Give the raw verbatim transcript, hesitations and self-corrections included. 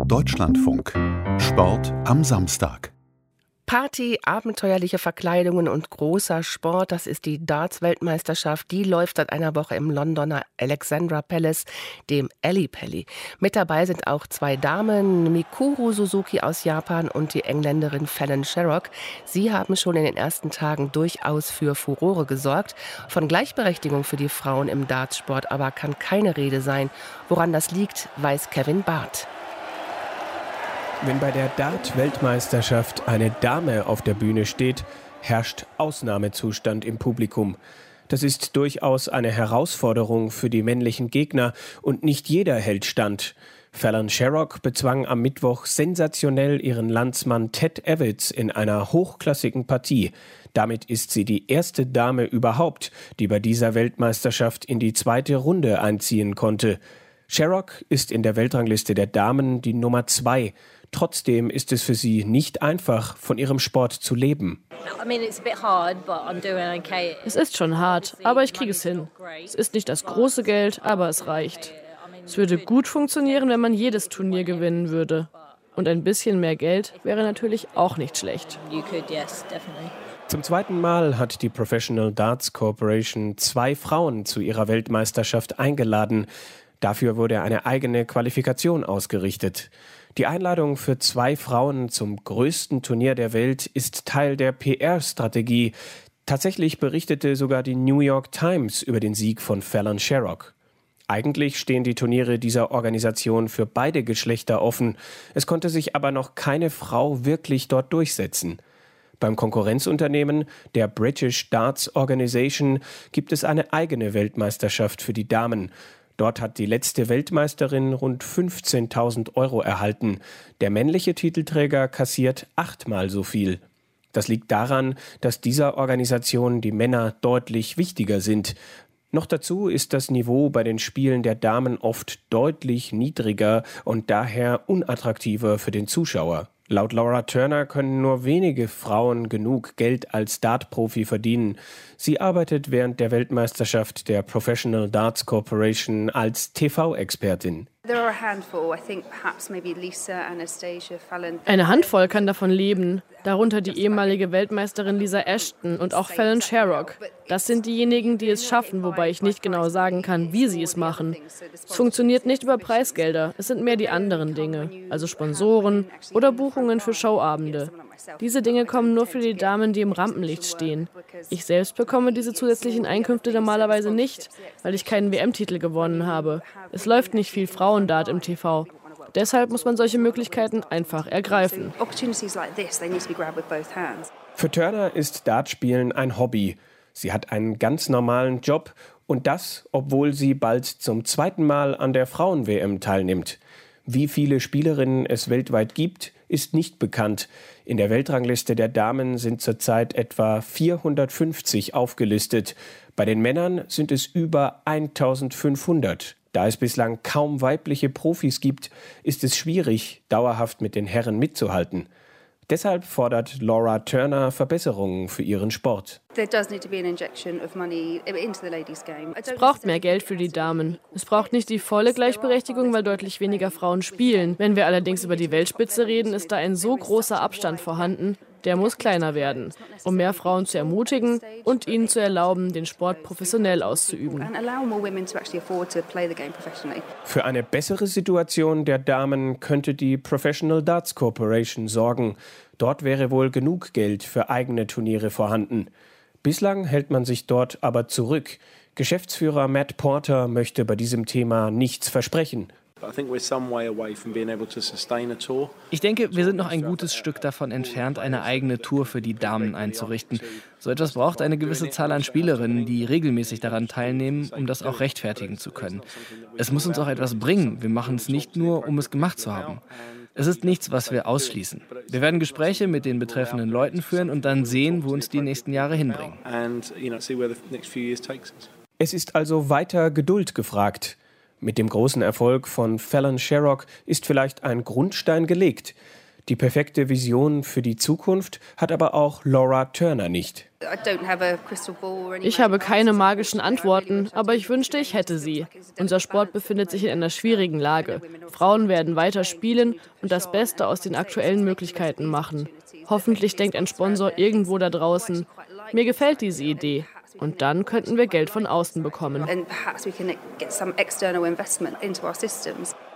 Deutschlandfunk. Sport am Samstag. Party, abenteuerliche Verkleidungen und großer Sport, das ist die Darts-Weltmeisterschaft. Die läuft seit einer Woche im Londoner Alexandra Palace, dem Ally Pally. Mit dabei sind auch zwei Damen, Mikuru Suzuki aus Japan und die Engländerin Fallon Sherrock. Sie haben schon in den ersten Tagen durchaus für Furore gesorgt. Von Gleichberechtigung für die Frauen im Dartsport aber kann keine Rede sein. Woran das liegt, weiß Kevin Barth. Wenn bei der Dart-Weltmeisterschaft eine Dame auf der Bühne steht, herrscht Ausnahmezustand im Publikum. Das ist durchaus eine Herausforderung für die männlichen Gegner und nicht jeder hält stand. Fallon Sherrock bezwang am Mittwoch sensationell ihren Landsmann Ted Evans in einer hochklassigen Partie. Damit ist sie die erste Dame überhaupt, die bei dieser Weltmeisterschaft in die zweite Runde einziehen konnte. Sherrock ist in der Weltrangliste der Damen die Nummer zwei. Trotzdem ist es für sie nicht einfach, von ihrem Sport zu leben. Es ist schon hart, aber ich kriege es hin. Es ist nicht das große Geld, aber es reicht. Es würde gut funktionieren, wenn man jedes Turnier gewinnen würde. Und ein bisschen mehr Geld wäre natürlich auch nicht schlecht. Zum zweiten Mal hat die Professional Darts Corporation zwei Frauen zu ihrer Weltmeisterschaft eingeladen. Dafür wurde eine eigene Qualifikation ausgerichtet. Die Einladung für zwei Frauen zum größten Turnier der Welt ist Teil der P R-Strategie. Tatsächlich berichtete sogar die New York Times über den Sieg von Fallon Sherrock. Eigentlich stehen die Turniere dieser Organisation für beide Geschlechter offen. Es konnte sich aber noch keine Frau wirklich dort durchsetzen. Beim Konkurrenzunternehmen, der British Darts Organisation, gibt es eine eigene Weltmeisterschaft für die Damen. Dort hat die letzte Weltmeisterin rund fünfzehntausend Euro erhalten. Der männliche Titelträger kassiert achtmal so viel. Das liegt daran, dass dieser Organisation die Männer deutlich wichtiger sind. Noch dazu ist das Niveau bei den Spielen der Damen oft deutlich niedriger und daher unattraktiver für den Zuschauer. Laut Laura Turner können nur wenige Frauen genug Geld als Dartprofi verdienen. Sie arbeitet während der Weltmeisterschaft der Professional Darts Corporation als T V-Expertin. Eine Handvoll kann davon leben, darunter die ehemalige Weltmeisterin Lisa Ashton und auch Fallon Sherrock. Das sind diejenigen, die es schaffen, wobei ich nicht genau sagen kann, wie sie es machen. Es funktioniert nicht über Preisgelder, es sind mehr die anderen Dinge, also Sponsoren oder Buchungen für Showabende. Diese Dinge kommen nur für die Damen, die im Rampenlicht stehen. Ich selbst bekomme diese zusätzlichen Einkünfte normalerweise nicht, weil ich keinen W M-Titel gewonnen habe. Es läuft nicht viel Frauendart im T V. Deshalb muss man solche Möglichkeiten einfach ergreifen. Für Turner ist Dartspielen ein Hobby. Sie hat einen ganz normalen Job und das, obwohl sie bald zum zweiten Mal an der Frauen-W M teilnimmt. Wie viele Spielerinnen es weltweit gibt, ist nicht bekannt. In der Weltrangliste der Damen sind zurzeit etwa vierhundertfünfzig aufgelistet. Bei den Männern sind es über eintausendfünfhundert. Da es bislang kaum weibliche Profis gibt, ist es schwierig, dauerhaft mit den Herren mitzuhalten. Deshalb fordert Laura Turner Verbesserungen für ihren Sport. Es braucht mehr Geld für die Damen. Es braucht nicht die volle Gleichberechtigung, weil deutlich weniger Frauen spielen. Wenn wir allerdings über die Weltspitze reden, ist da ein so großer Abstand vorhanden. Der muss kleiner werden, um mehr Frauen zu ermutigen und ihnen zu erlauben, den Sport professionell auszuüben. Für eine bessere Situation der Damen könnte die Professional Darts Corporation sorgen. Dort wäre wohl genug Geld für eigene Turniere vorhanden. Bislang hält man sich dort aber zurück. Geschäftsführer Matt Porter möchte bei diesem Thema nichts versprechen. Ich denke, wir sind noch ein gutes Stück davon entfernt, eine eigene Tour für die Damen einzurichten. So etwas braucht eine gewisse Zahl an Spielerinnen, die regelmäßig daran teilnehmen, um das auch rechtfertigen zu können. Es muss uns auch etwas bringen. Wir machen es nicht nur, um es gemacht zu haben. Es ist nichts, was wir ausschließen. Wir werden Gespräche mit den betreffenden Leuten führen und dann sehen, wo uns die nächsten Jahre hinbringen. Es ist also weiter Geduld gefragt. Mit dem großen Erfolg von Fallon Sherrock ist vielleicht ein Grundstein gelegt. Die perfekte Vision für die Zukunft hat aber auch Laura Turner nicht. Ich habe keine magischen Antworten, aber ich wünschte, ich hätte sie. Unser Sport befindet sich in einer schwierigen Lage. Frauen werden weiter spielen und das Beste aus den aktuellen Möglichkeiten machen. Hoffentlich denkt ein Sponsor irgendwo da draußen, mir gefällt diese Idee. Und dann könnten wir Geld von außen bekommen. And perhaps we can get some external investment into our systems.